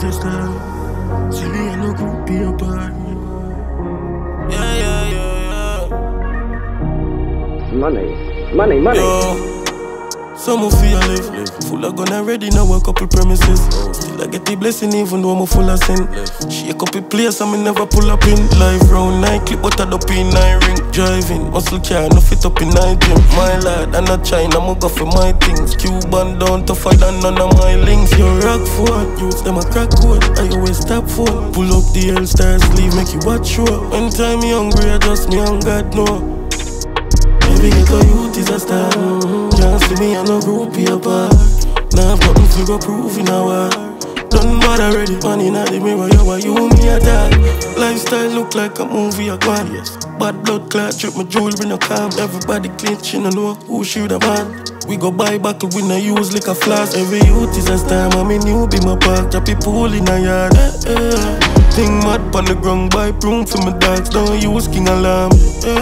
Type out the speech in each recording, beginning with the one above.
is a star. See me and no group be apart. Yeah. Money. Yo. Some of you live full of gun already, now a couple premises. Still I get the blessing even though I'm full of sin. Shake up a place and me never pull up in. Live round night, clip but I up in 9 ring. Driving, muscle car, no fit up in night gym. My lad, I'm not China, I'ma go for my things. Cuban down tougher than none of my links. You rock phone, youths them a crack code. I always stop phone. Pull up the L-Stars sleeve, make you watch show. When time me hungry, I just me on God know. Baby, get a youth is a star. Can't see me and no groupie apart. Now I've nothing to go prove in a war. Done bad already, man in the mirror, you me attack. Lifestyle look like a movie, a gone. Bad blood clot, trip my jewelry no calm. Everybody clinching and know who shoot a man. We go buy buckle, we no use like a flask. Every youth is a star, mommy new be my park. Choppy pool in a yard. Thing mad pon the ground, buy broom for my dogs. Don't use king alarm.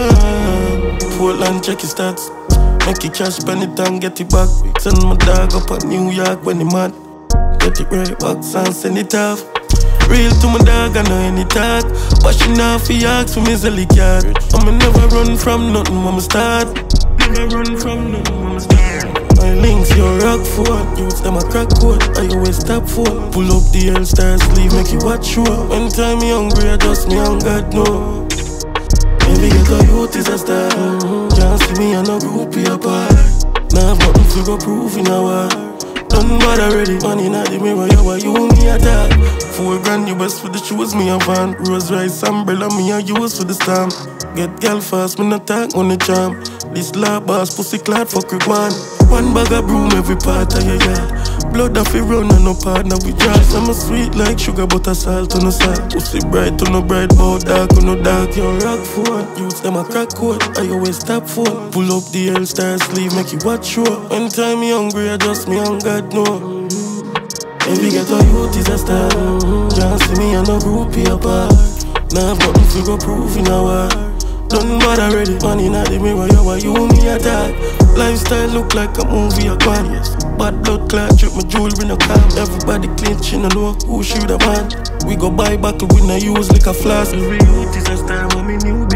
Portland, check his stats. Make it cash, spend it and get it back. Send my dog up at New York when he mad. Get it right back and send it off. Real to my dog, I know any talk. Washing off the yaks for me zelly cat. I'ma never run from nothing when I start. Never run from nothing when I start. My links, your rock phone. Youths them a crack code. I always stop phone. Pull up the L-Stars sleeve, make you watch show. When time me hungry, I just me on God know. Baby, get a youth is a star. Can't see me and no groupie apart. Now I've nothing to go prove in a war. Done bad already, man in the mirror, you me attack. 4 grand, you best for the shoes, me a van. Rose rice, umbrella, me a use for the stamp. Get girl fast, me not talk on the charm. This lab boss, pussy clad, fuck with man. 1 bag of broom, every part of your yard. Blood off it run and no partner with jars. I'm a sweet like sugar, butter, salt on no salt. Pussy bright on no bright, bout dark on no dark. Your rock phone, youths them a crack code. I always stop phone. Pull up the L-Stars sleeve, make you watch show. When time me hungry, I just me on God know. Baby, get a youth is a star. Can't see me and no groupie apart. Now I've nothing to go prove in a war. Done bad already, man in the mirror, you me attack. Lifestyle look like a movie, a gone. Bad blood clot, trip my jewelry no calm. Everybody clinching and know who shoot a man. We go buy buckle, we no use like a flask. Every youth is a star, mommy new